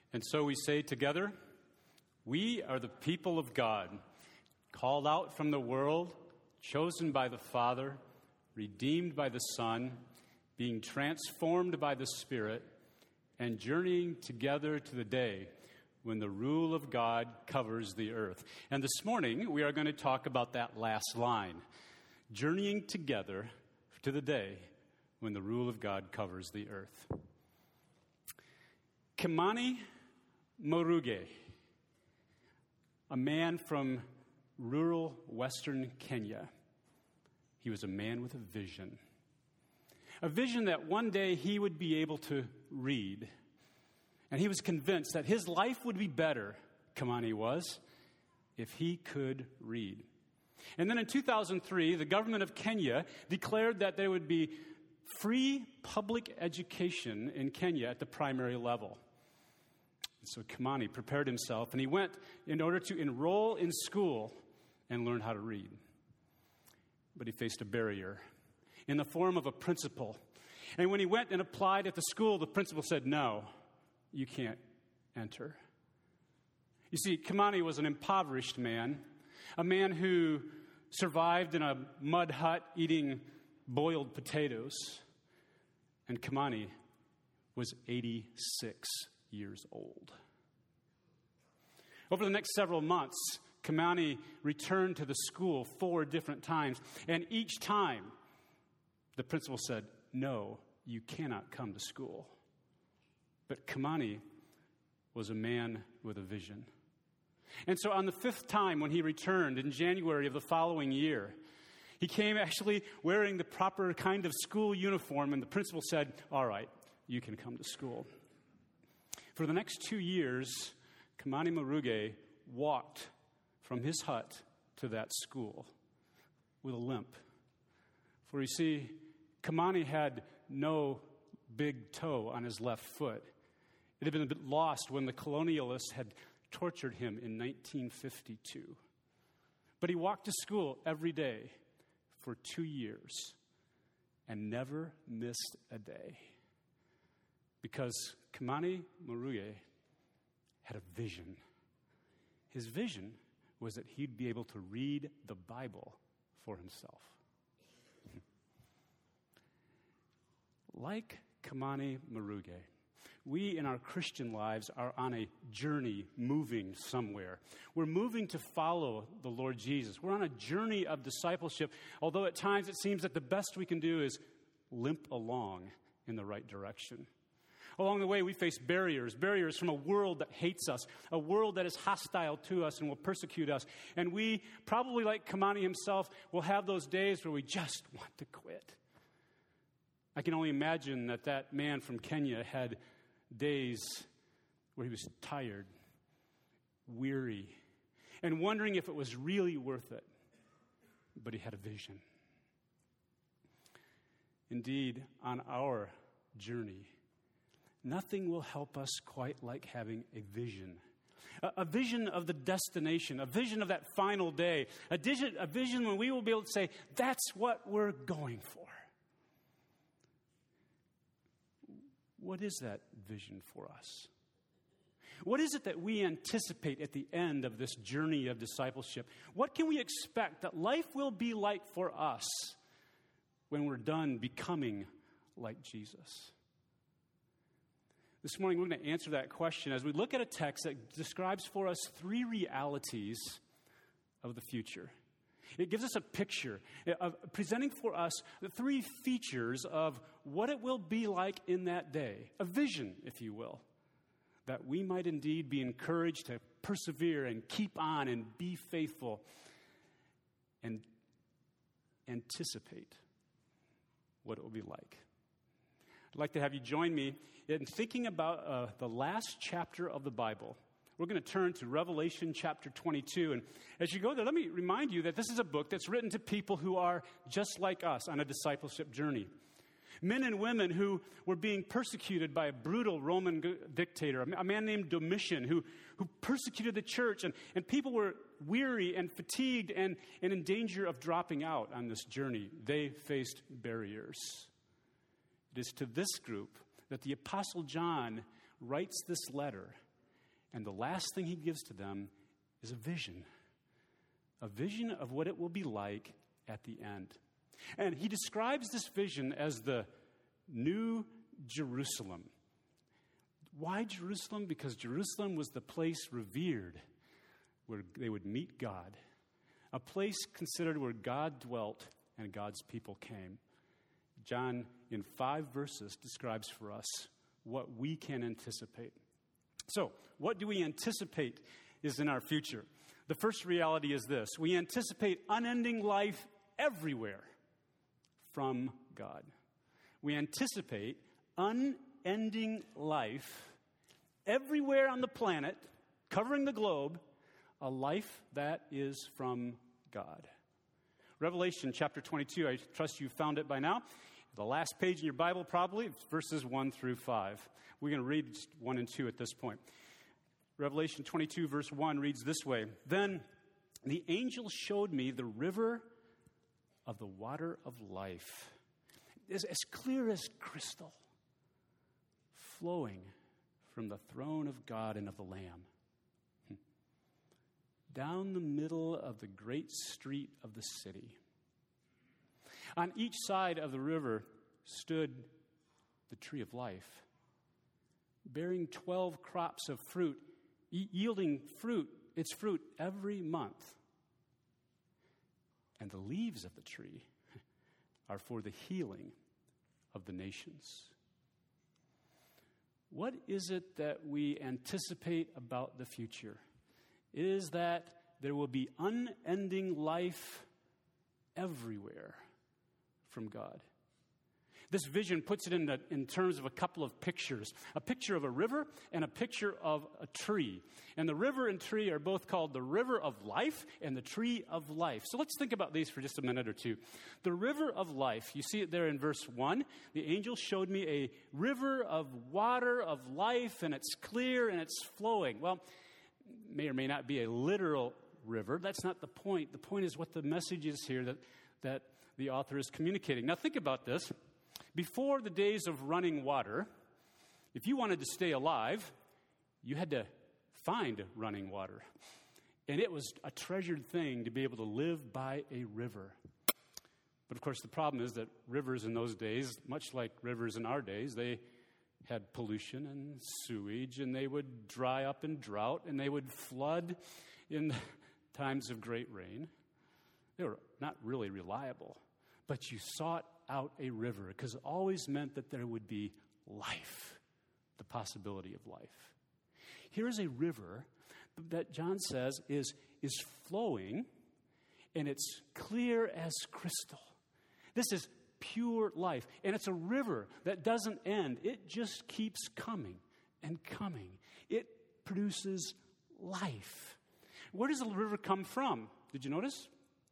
And so we say together, we are the people of God, called out from the world, chosen by the Father, redeemed by the Son, being transformed by the Spirit, and journeying together to the day when the rule of God covers the earth. And this morning, we are going to talk about that last line, journeying together to the day when the rule of God covers the earth. Kimani Muruge, a man from rural western Kenya. He was a man with a vision that one day he would be able to read. And he was convinced that his life would be better, Kimani was, if he could read. And then in 2003, the government of Kenya declared that there would be free public education in Kenya at the primary level. So Kimani prepared himself, and he went in order to enroll in school and learn how to read. But he faced a barrier in the form of a principal. And when he went and applied at the school, the principal said, "No, you can't enter." You see, Kimani was an impoverished man, a man who survived in a mud hut eating boiled potatoes. And Kimani was 86 years old. Over the next several months, Kimani returned to the school 4 different times. And each time, the principal said, "No, you cannot come to school." But Kimani was a man with a vision. And so on the 5th time when he returned in January of the following year, he came actually wearing the proper kind of school uniform, and the principal said, "All right, you can come to school." For the next 2 years, Kimani Muruge walked from his hut to that school with a limp. For you see, Kimani had no big toe on his left foot. It had been a bit lost when the colonialists had tortured him in 1952. But he walked to school every day for 2 years and never missed a day. Because Kimani Muruge had a vision. His vision was that he'd be able to read the Bible for himself. Like Kimani Muruge, we in our Christian lives are on a journey moving somewhere. We're moving to follow the Lord Jesus. We're on a journey of discipleship, although at times it seems that the best we can do is limp along in the right direction. Along the way, we face barriers from a world that hates us, a world that is hostile to us and will persecute us. And we, probably like Kimani himself, will have those days where we just want to quit. I can only imagine that man from Kenya had days where he was tired, weary, and wondering if it was really worth it. But he had a vision. Indeed, on our journey, nothing will help us quite like having a vision. A vision of the destination, a vision of that final day, a vision when we will be able to say, that's what we're going for. What is that vision for us? What is it that we anticipate at the end of this journey of discipleship? What can we expect that life will be like for us when we're done becoming like Jesus? This morning, we're going to answer that question as we look at a text that describes for us 3 realities of the future. It gives us a picture of presenting for us the 3 features of what it will be like in that day, a vision, if you will, that we might indeed be encouraged to persevere and keep on and be faithful and anticipate what it will be like. I'd like to have you join me in thinking about the last chapter of the Bible. We're going to turn to Revelation chapter 22. And as you go there, let me remind you that this is a book that's written to people who are just like us on a discipleship journey. Men and women who were being persecuted by a brutal Roman dictator, a man named Domitian, who persecuted the church. And people were weary and fatigued and in danger of dropping out on this journey. They faced barriers. It is to this group that the Apostle John writes this letter And the last thing he gives to them is a vision of what it will be like at the end. And he describes this vision as the New Jerusalem. Why Jerusalem? Because Jerusalem was the place revered where they would meet God, a place considered where God dwelt and God's people came. John, in 5 verses, describes for us what we can anticipate. So, what do we anticipate is in our future? The first reality is this: we anticipate unending life everywhere from God. We anticipate unending life everywhere on the planet, covering the globe, a life that is from God. Revelation chapter 22, I trust you've found it by now. The last page in your Bible probably, it's verses 1 through 5. We're going to read 1 and 2 at this point. Revelation 22 verse 1 reads this way: Then the angel showed me the river of the water of life, as clear as crystal, flowing from the throne of God and of the Lamb, down the middle of the great street of the city. On each side of the river stood the tree of life, bearing 12 crops of fruit, yielding its fruit every month. And the leaves of the tree are for the healing of the nations. What is it that we anticipate about the future? It is that there will be unending life everywhere from God. This vision puts it in terms of a couple of pictures. A picture of a river and a picture of a tree. And the river and tree are both called the river of life and the tree of life. So let's think about these for just a minute or two. The river of life, you see it there in verse 1. The angel showed me a river of water of life, and it's clear and it's flowing. Well, may or may not be a literal river. That's not the point. The point is what the message is here that the author is communicating. Now think about this. Before the days of running water, if you wanted to stay alive, you had to find running water. And it was a treasured thing to be able to live by a river. But of course, the problem is that rivers in those days, much like rivers in our days, they had pollution and sewage, and they would dry up in drought, and they would flood in times of great rain. They were not really reliable. But you sought out a river because it always meant that there would be life, the possibility of life. Here is a river that John says is flowing, and it's clear as crystal. This is pure life, and it's a river that doesn't end. It just keeps coming and coming. It produces life. Where does the river come from? Did you notice?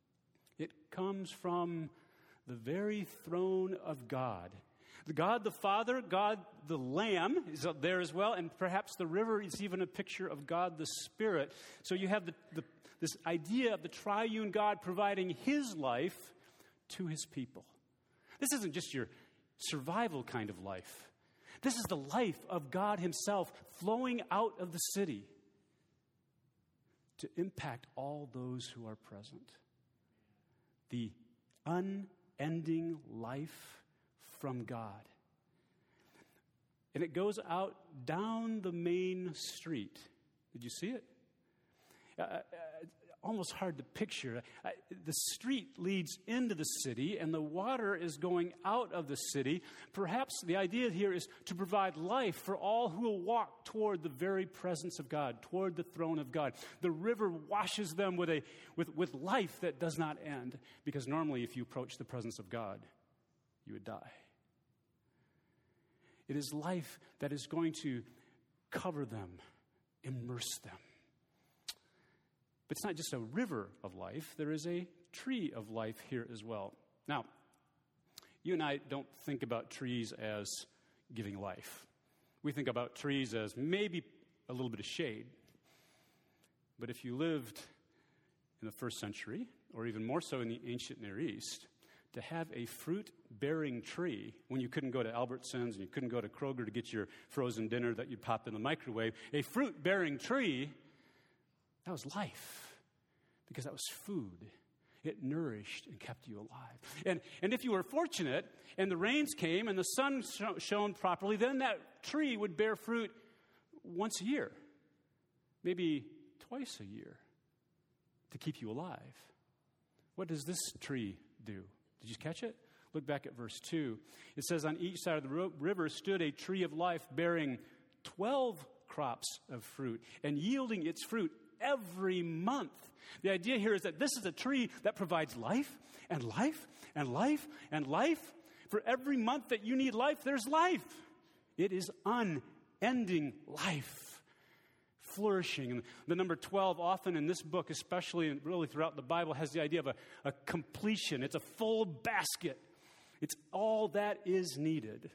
It comes from the very throne of God. The God the Father, God the Lamb is up there as well, and perhaps the river is even a picture of God the Spirit. So you have this idea of the triune God providing His life to His people. This isn't just your survival kind of life. This is the life of God Himself flowing out of the city to impact all those who are present. The unending life from God. And it goes out down the main street. Did you see it? Almost hard to picture. The street leads into the city, and the water is going out of the city. Perhaps the idea here is to provide life for all who will walk toward the very presence of God, toward the throne of God. The river washes them with life that does not end, because normally if you approach the presence of God, you would die. It is life that is going to cover them, immerse them. But it's not just a river of life. There is a tree of life here as well. Now, you and I don't think about trees as giving life. We think about trees as maybe a little bit of shade. But if you lived in the first century, or even more so in the ancient Near East, to have a fruit-bearing tree when you couldn't go to Albertsons and you couldn't go to Kroger to get your frozen dinner that you popped in the microwave. A fruit-bearing tree, that was life, because that was food. It nourished and kept you alive. And if you were fortunate and the rains came and the sun shone properly, then that tree would bear fruit once a year, maybe twice a year, to keep you alive. What does this tree do? Did you catch it? Look back at verse 2. It says, on each side of the river stood a tree of life bearing 12 crops of fruit and yielding its fruit every month. The idea here is that this is a tree that provides life and life and life and life. For every month that you need life, there's life. It is unending life, flourishing. And the number 12 often in this book, especially and really throughout the Bible, has the idea of a completion. It's a full basket. It's all that is needed.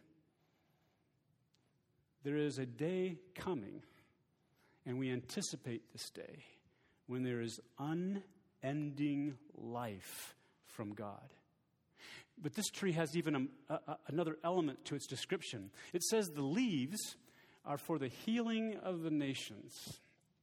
There is a day coming, and we anticipate this day, when there is unending life from God. But this tree has even another element to its description. It says the leaves are for the healing of the nations.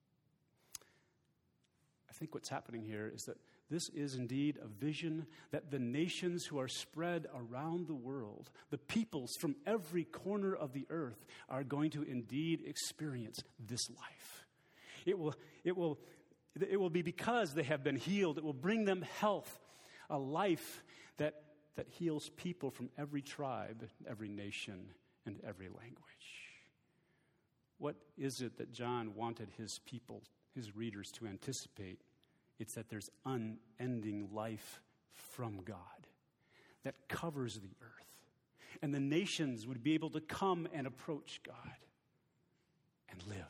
I think what's happening here is that this is indeed a vision that the nations who are spread around the world, the peoples from every corner of the earth, are going to indeed experience this life. It will be because they have been healed. It will bring them health, a life that heals people from every tribe, every nation, and every language. What is it that John wanted his people, his readers, to anticipate? It's that there's unending life from God that covers the earth. And the nations would be able to come and approach God and live.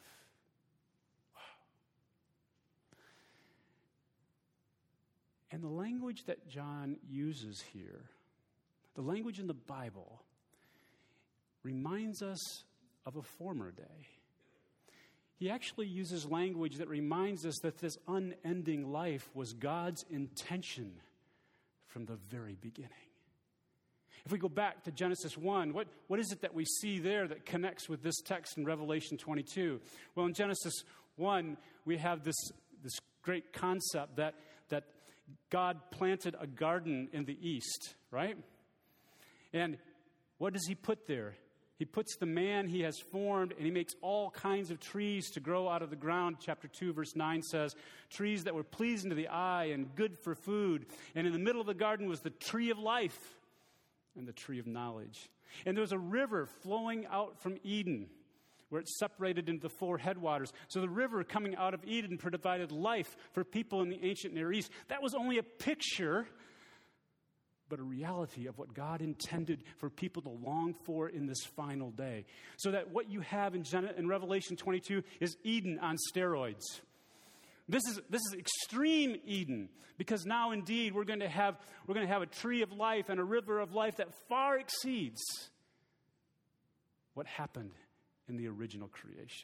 And the language that John uses here, the language in the Bible, reminds us of a former day. He actually uses language that reminds us that this unending life was God's intention from the very beginning. If we go back to Genesis 1, what is it that we see there that connects with this text in Revelation 22? Well, in Genesis 1, we have this great concept that God planted a garden in the east, right? And what does he put there? He puts the man he has formed, and he makes all kinds of trees to grow out of the ground. Chapter 2, verse 9 says, trees that were pleasing to the eye and good for food. And in the middle of the garden was the tree of life and the tree of knowledge. And there was a river flowing out from Eden, where it's separated into the 4 headwaters. So the river coming out of Eden provided life for people in the ancient Near East. That was only a picture, but a reality of what God intended for people to long for in this final day. So that what you have in Revelation 22 is Eden on steroids. This is extreme Eden, because now indeed we're going to have a tree of life and a river of life that far exceeds what happened in the original creation.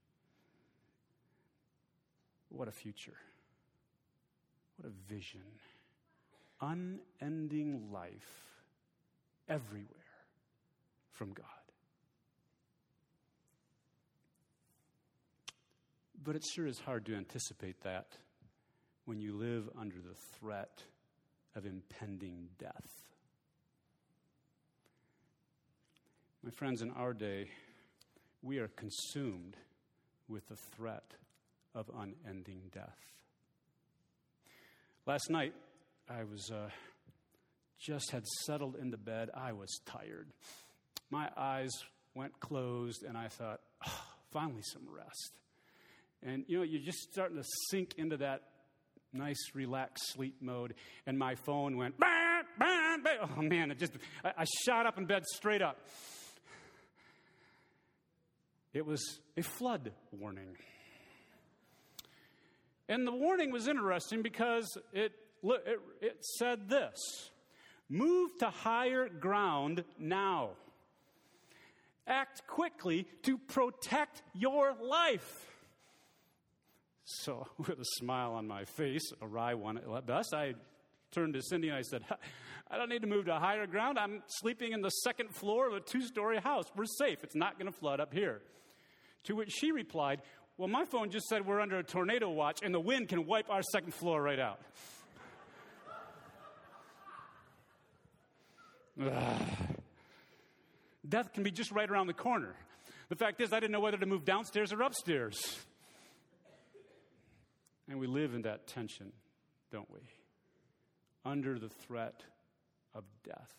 What a future. What a vision. Unending life everywhere from God. But it sure is hard to anticipate that when you live under the threat of impending death. My friends, in our day, we are consumed with the threat of unending death. Last night, I was just had settled into bed. I was tired. My eyes went closed, and I thought, finally some rest. And, you're just starting to sink into that nice, relaxed sleep mode, and my phone went, bah, bah, bah. Oh, man, I shot up in bed straight up. It was a flood warning. And the warning was interesting because it said this: move to higher ground now. Act quickly to protect your life. So, with a smile on my face, a wry one at best, I turned to Cindy and I said, I don't need to move to higher ground. I'm sleeping in the second floor of a 2-story house. We're safe. It's not going to flood up here. To which she replied, well, my phone just said we're under a tornado watch and the wind can wipe our second floor right out. Death can be just right around the corner. The fact is, I didn't know whether to move downstairs or upstairs. And we live in that tension, don't we? Under the threat of death.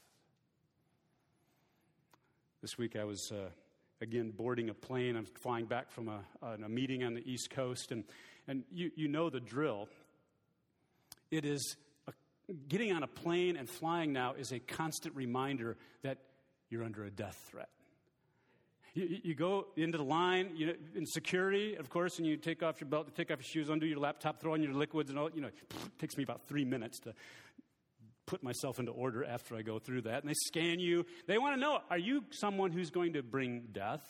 This week I was, again, boarding a plane. I'm flying back from a meeting on the East Coast, and you know the drill. It is, getting on a plane and flying now is a constant reminder that you're under a death threat. You go into the line, in security, of course, and you take off your belt, you take off your shoes, undo your laptop, throw on your liquids and all. It takes me about 3 minutes to put myself into order after I go through that. And they scan you. They want to know, are you someone who's going to bring death?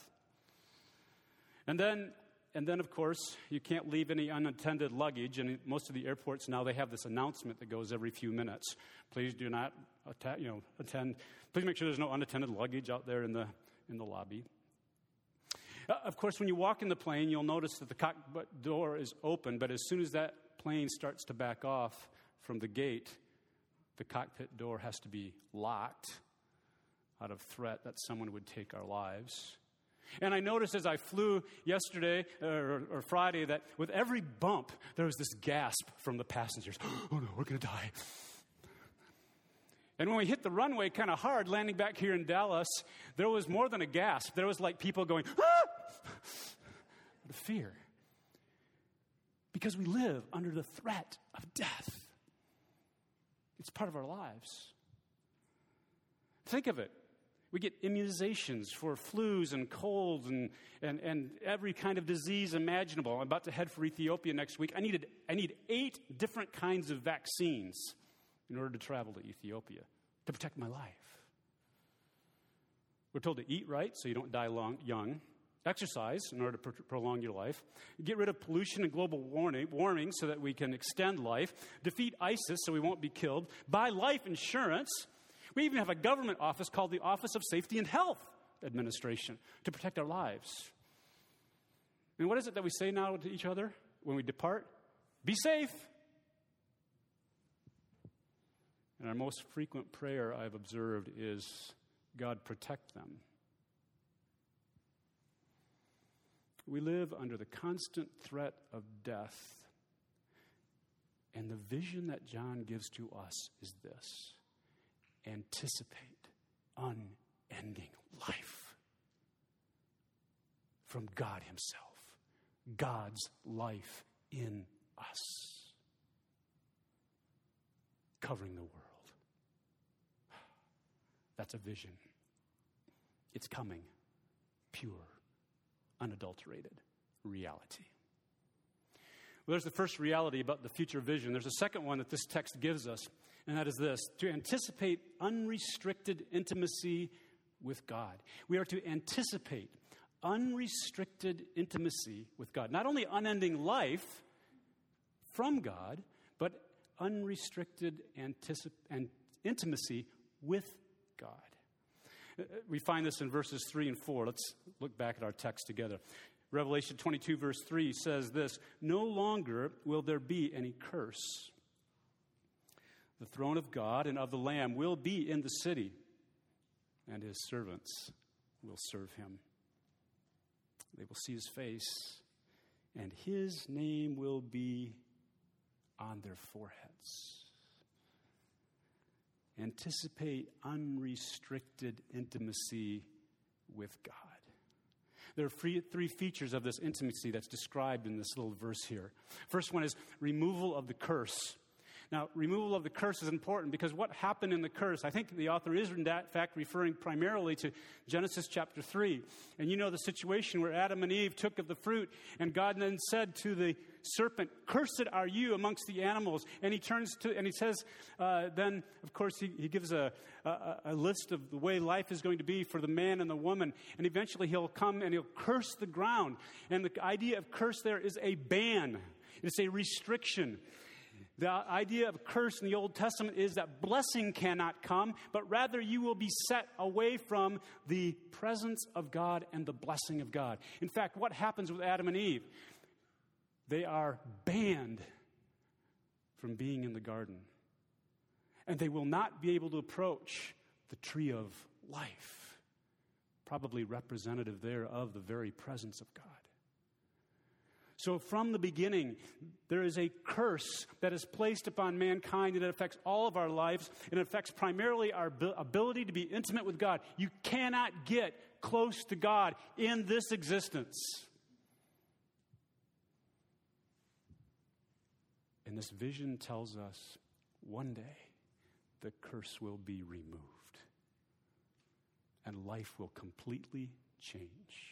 And then, of course, you can't leave any unattended luggage. And most of the airports now, they have this announcement that goes every few minutes. Please do not attend. Please make sure there's no unattended luggage out there in the lobby. Of course, when you walk in the plane, you'll notice that the cockpit door is open, but as soon as that plane starts to back off from the gate, the cockpit door has to be locked out of threat that someone would take our lives. And I noticed as I flew yesterday or Friday that with every bump, there was this gasp from the passengers. Oh no, we're going to die. And when we hit the runway kind of hard, landing back here in Dallas, there was more than a gasp. There was like people going, ah! Out of fear. Because we live under the threat of death. It's part of our lives. Think of it. We get immunizations for flus and colds and every kind of disease imaginable. I'm about to head for Ethiopia next week. I need 8 different kinds of vaccines in order to travel to Ethiopia to protect my life. We're told to eat right so you don't die young. Exercise in order to prolong your life. Get rid of pollution and global warming so that we can extend life. Defeat ISIS so we won't be killed. Buy life insurance. We even have a government office called the Office of Safety and Health Administration to protect our lives. And what is it that we say now to each other when we depart? Be safe. And our most frequent prayer I've observed is, God, protect them. We live under the constant threat of death. And the vision that John gives to us is this: anticipate unending life from God Himself, God's life in us, covering the world. That's a vision. It's coming, pure, unadulterated reality. Well, there's the first reality about the future vision. There's a second one that this text gives us, and that is this: to anticipate unrestricted intimacy with God. We are to anticipate unrestricted intimacy with God. Not only unending life from God, but unrestricted intimacy with God. We find this in verses 3 and 4. Let's look back at our text together. Revelation 22, verse 3 says this: no longer will there be any curse. The throne of God and of the Lamb will be in the city, and His servants will serve Him. They will see His face, and His name will be on their foreheads. Anticipate unrestricted intimacy with God. There are three features of this intimacy that's described in this little verse here. First one is removal of the curse. Now, removal of the curse is important because what happened in the curse, I think the author is in fact referring primarily to Genesis chapter 3. And you know the situation where Adam and Eve took of the fruit, and God then said to the serpent, "Cursed are you amongst the animals." And he turns to, and he says, then, of course, he gives a list of the way life is going to be for the man and the woman. And eventually he'll come and he'll curse the ground. And the idea of curse there is a ban. It's a restriction. The idea of curse in the Old Testament is that blessing cannot come, but rather you will be set away from the presence of God and the blessing of God. In fact, what happens with Adam and Eve? They are banned from being in the garden. And they will not be able to approach the tree of life, probably representative there of the very presence of God. So from the beginning, there is a curse that is placed upon mankind, and it affects all of our lives, and it affects primarily our ability to be intimate with God. You cannot get close to God in this existence. And this vision tells us one day the curse will be removed, and life will completely change.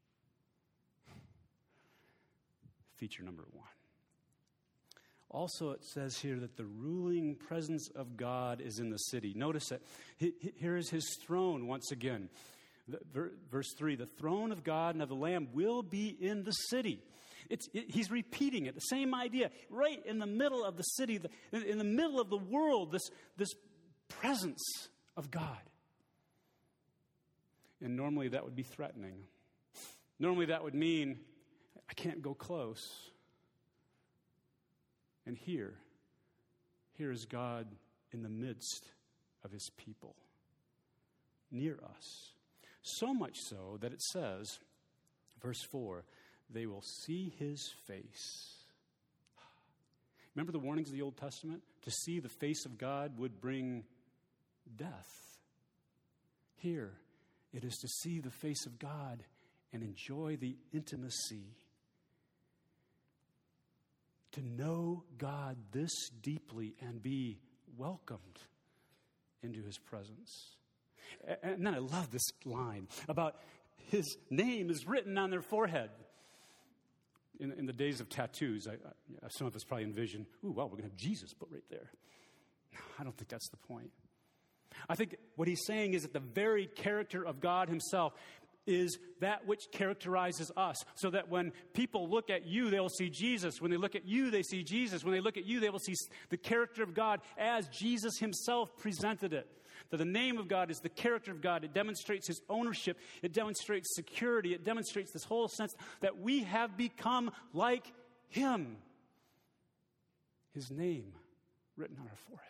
Feature number 1. Also, it says here that the ruling presence of God is in the city. Notice that here is his throne once again. Verse 3, the throne of God and of the Lamb will be in the city. He's repeating it, the same idea, right in the middle of the city, in the middle of the world, this presence of God. And normally that would be threatening. Normally that would mean, I can't go close. And here is God in the midst of his people, near us. So much so that it says, verse 4, they will see his face. Remember the warnings of the Old Testament? To see the face of God would bring death. Here, it is to see the face of God and enjoy the intimacy. To know God this deeply and be welcomed into his presence. And then I love this line about his name is written on their forehead. In the days of tattoos, some of us probably envision, we're going to have Jesus put right there. I don't think that's the point. I think what he's saying is that the very character of God himself is that which characterizes us, so that when people look at you, they will see Jesus. When they look at you, they see Jesus. When they look at you, they will see the character of God as Jesus himself presented it. That the name of God is the character of God. It demonstrates his ownership. It demonstrates security. It demonstrates this whole sense that we have become like him. His name written on our foreheads.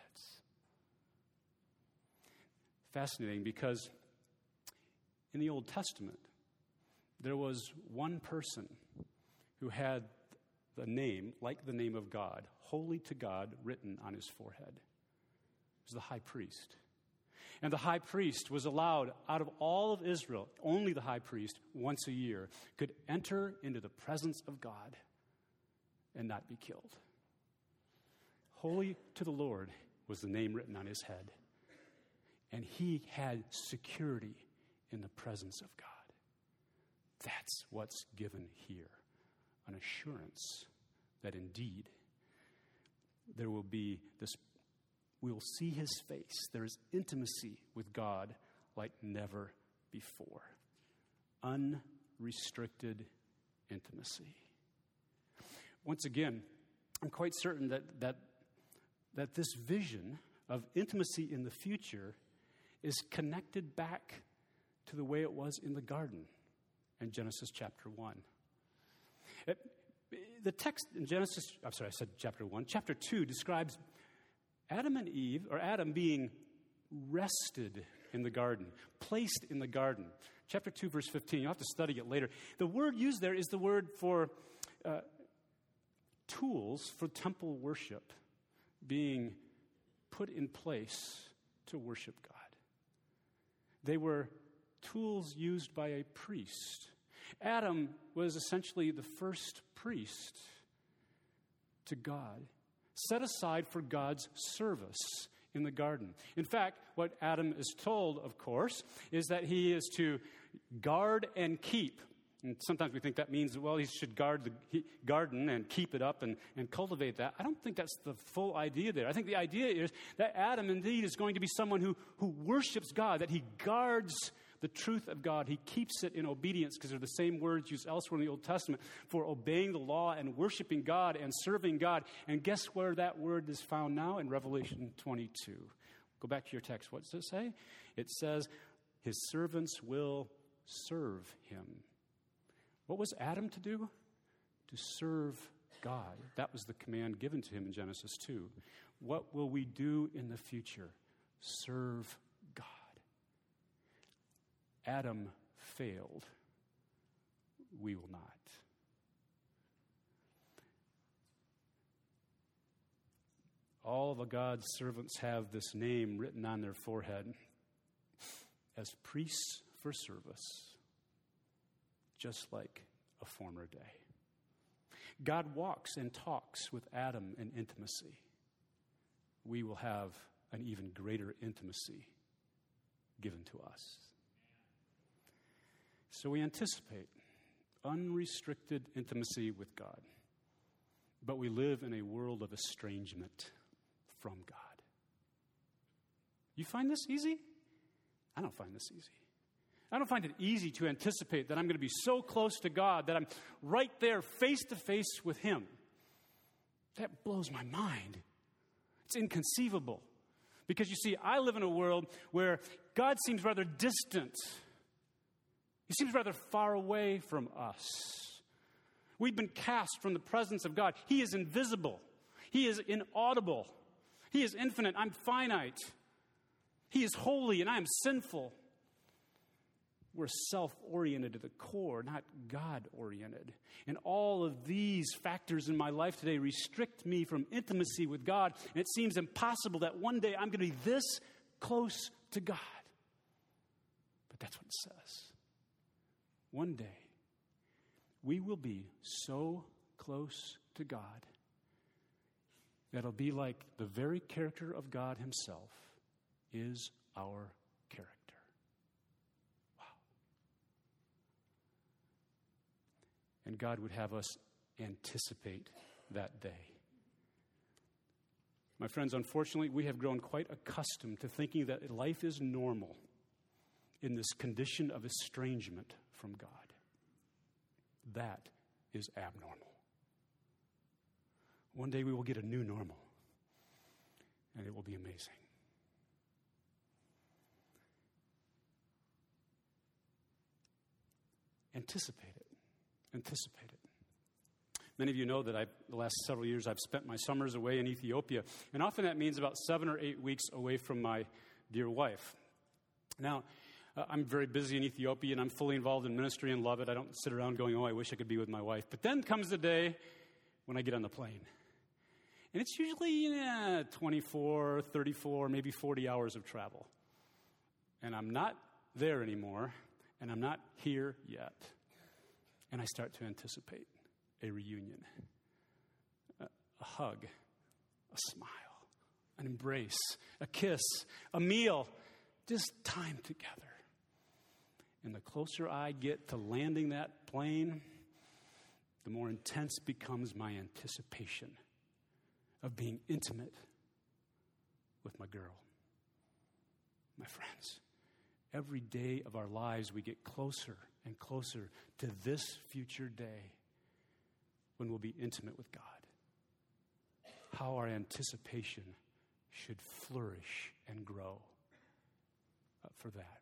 Fascinating, because in the Old Testament, there was one person who had the name, like the name of God, holy to God, written on his forehead. It was the high priest. And the high priest was allowed, out of all of Israel, only the high priest, once a year, could enter into the presence of God and not be killed. Holy to the Lord was the name written on his head. And he had security in the presence of God. That's what's given here. An assurance that indeed there will be this, we'll see his face. There is intimacy with God like never before. Unrestricted intimacy. Once again, I'm quite certain that this vision of intimacy in the future is connected back to the way it was in the garden in Genesis chapter 1. The text in chapter 1. Chapter 2 describes Adam and Eve, or Adam being rested in the garden, placed in the garden. Chapter 2, verse 15. You'll have to study it later. The word used there is the word for tools for temple worship being put in place to worship God. They were tools used by a priest. Adam was essentially the first priest to God, set aside for God's service in the garden. In fact, what Adam is told, of course, is that he is to guard and keep. And sometimes we think that means, well, he should guard the garden and keep it up and cultivate that. I don't think that's the full idea there. I think the idea is that Adam indeed is going to be someone who worships God, that he guards the truth of God. He keeps it in obedience because they're the same words used elsewhere in the Old Testament for obeying the law and worshiping God and serving God. And guess where that word is found now? In Revelation 22. Go back to your text. What does it say? It says, his servants will serve him. What was Adam to do? To serve God. That was the command given to him in Genesis 2. What will we do in the future? Serve God. Adam failed. We will not. All of God's servants have this name written on their forehead as priests for service, just like a former day. God walks and talks with Adam in intimacy. We will have an even greater intimacy given to us. So we anticipate unrestricted intimacy with God, but we live in a world of estrangement from God. You find this easy? I don't find this easy. I don't find it easy to anticipate that I'm going to be so close to God that I'm right there face to face with him. That blows my mind. It's inconceivable. Because you see, I live in a world where God seems rather distant. He seems rather far away from us. We've been cast from the presence of God. He is invisible. He is inaudible. He is infinite. I'm finite. He is holy and I am sinful. We're self-oriented to the core, not God-oriented. And all of these factors in my life today restrict me from intimacy with God. And it seems impossible that one day I'm going to be this close to God. But that's what it says. One day, we will be so close to God that it'll be like the very character of God himself is our character. And God would have us anticipate that day. My friends, unfortunately, we have grown quite accustomed to thinking that life is normal in this condition of estrangement from God. That is abnormal. One day we will get a new normal, and it will be amazing. Anticipate it. Anticipate it. Many of you know that the last several years I've spent my summers away in Ethiopia, and often that means about 7 or 8 weeks away from my dear wife. Now, I'm very busy in Ethiopia, and I'm fully involved in ministry and love it. I don't sit around going, oh, I wish I could be with my wife. But then comes the day when I get on the plane. And it's usually 24, 34, maybe 40 hours of travel. And I'm not there anymore, and I'm not here yet. And I start to anticipate a reunion, a hug, a smile, an embrace, a kiss, a meal, just time together. And the closer I get to landing that plane, the more intense becomes my anticipation of being intimate with my girl. My friends, every day of our lives we get closer and closer to this future day when we'll be intimate with God. How our anticipation should flourish and grow for that.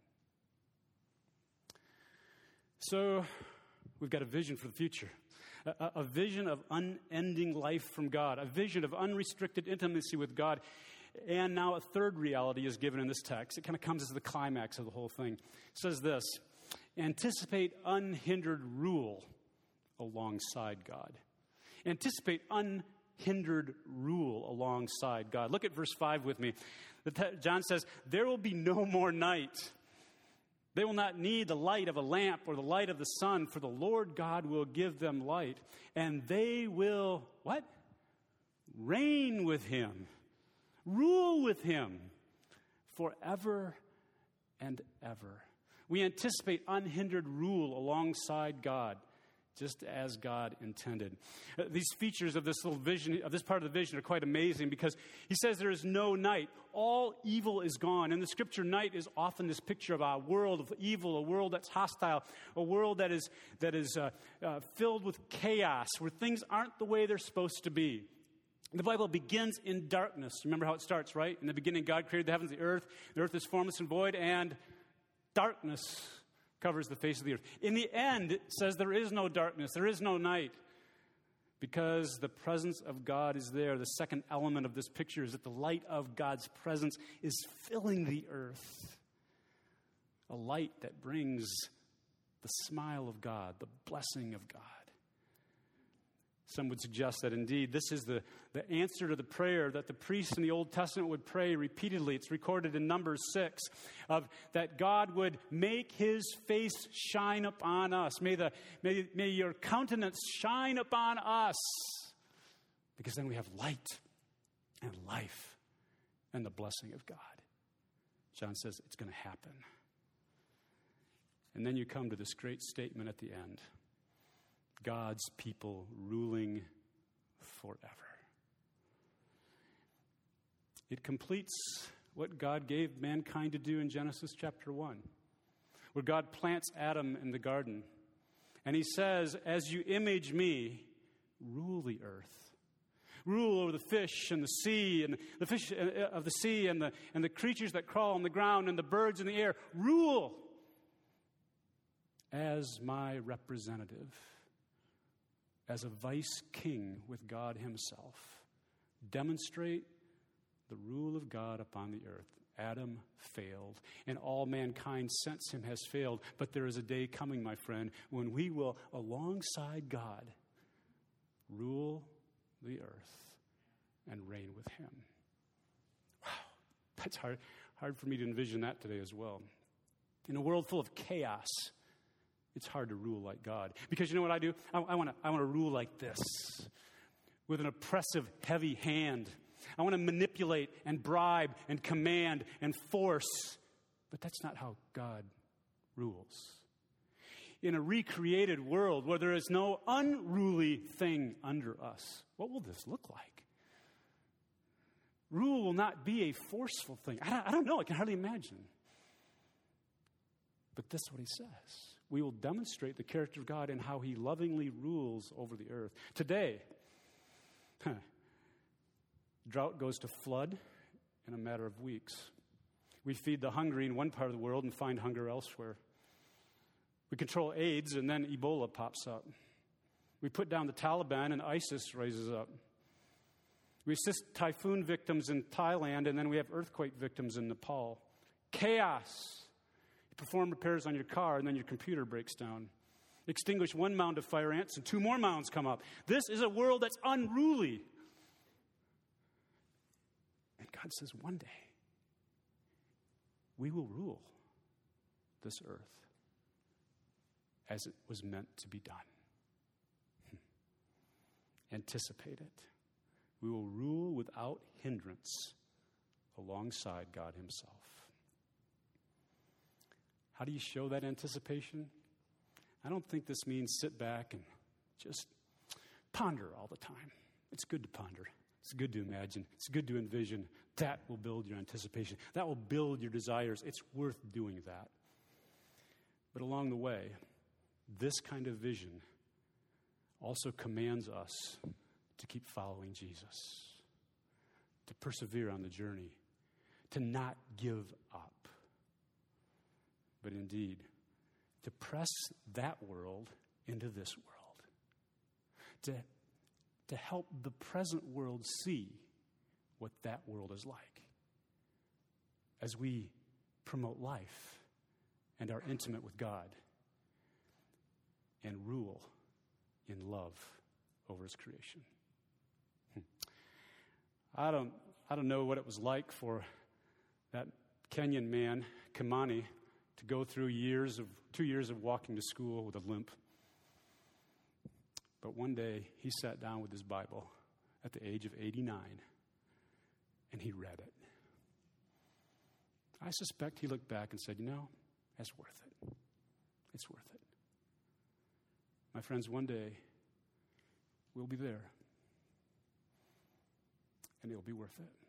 So we've got a vision for the future, a vision of unending life from God, a vision of unrestricted intimacy with God. And now a third reality is given in this text. It kind of comes as the climax of the whole thing. It says this: anticipate unhindered rule alongside God. Anticipate unhindered rule alongside God. Look at verse 5 with me. John says, there will be no more night. They will not need the light of a lamp or the light of the sun, for the Lord God will give them light. And they will, what? Reign with him. Rule with him forever and ever. We anticipate unhindered rule alongside God just as God intended. These features of this little vision, of this part of the vision, are quite amazing because he says there is no night. All evil is gone. In the scripture, night is often this picture of a world of evil, a world that's hostile, a world that is filled with chaos, where things aren't the way they're supposed to be. The Bible begins in darkness. Remember how it starts, right? In the beginning, God created the heavens and the earth. The earth is formless and void, and darkness covers the face of the earth. In the end, it says there is no darkness, there is no night, because the presence of God is there. The second element of this picture is that the light of God's presence is filling the earth. A light that brings the smile of God, the blessing of God. Some would suggest that indeed this is the answer to the prayer that the priests in the Old Testament would pray repeatedly. It's recorded in Numbers 6 of that God would make his face shine upon us. May your countenance shine upon us, because then we have light and life and the blessing of God. John says it's going to happen. And then you come to this great statement at the end. God's people ruling forever. It completes what God gave mankind to do in Genesis chapter 1, where God plants Adam in the garden. And he says, as you image me, rule the earth. Rule over the fish and the sea, and the fish of the sea, and the creatures that crawl on the ground, and the birds in the air. Rule as my representative. As a vice king with God himself, demonstrate the rule of God upon the earth. Adam failed, and all mankind since him has failed. But there is a day coming, my friend, when we will, alongside God, rule the earth and reign with him. Wow, that's hard for me to envision that today as well. In a world full of chaos, it's hard to rule like God. Because you know what I do? I want to rule like this, with an oppressive, heavy hand. I want to manipulate and bribe and command and force. But that's not how God rules. In a recreated world where there is no unruly thing under us, what will this look like? Rule will not be a forceful thing. I don't know. I can hardly imagine. But that's what he says. We will demonstrate the character of God and how he lovingly rules over the earth. Today, drought goes to flood in a matter of weeks. We feed the hungry in one part of the world and find hunger elsewhere. We control AIDS and then Ebola pops up. We put down the Taliban and ISIS raises up. We assist typhoon victims in Thailand and then we have earthquake victims in Nepal. Chaos. You perform repairs on your car and then your computer breaks down. Extinguish one mound of fire ants and two more mounds come up. This is a world that's unruly. And God says one day we will rule this earth as it was meant to be done. Anticipate it. We will rule without hindrance alongside God himself. How do you show that anticipation? I don't think this means sit back and just ponder all the time. It's good to ponder. It's good to imagine. It's good to envision. That will build your anticipation. That will build your desires. It's worth doing that. But along the way, this kind of vision also commands us to keep following Jesus, to persevere on the journey, to not give up. But indeed, to press that world into this world. To help the present world see what that world is like. As we promote life and are intimate with God and rule in love over his creation. I don't know what it was like for that Kenyan man, Kimani, to go through 2 years of walking to school with a limp. But one day, he sat down with his Bible at the age of 89, and he read it. I suspect he looked back and said, that's worth it. It's worth it. My friends, one day we'll be there, and it'll be worth it.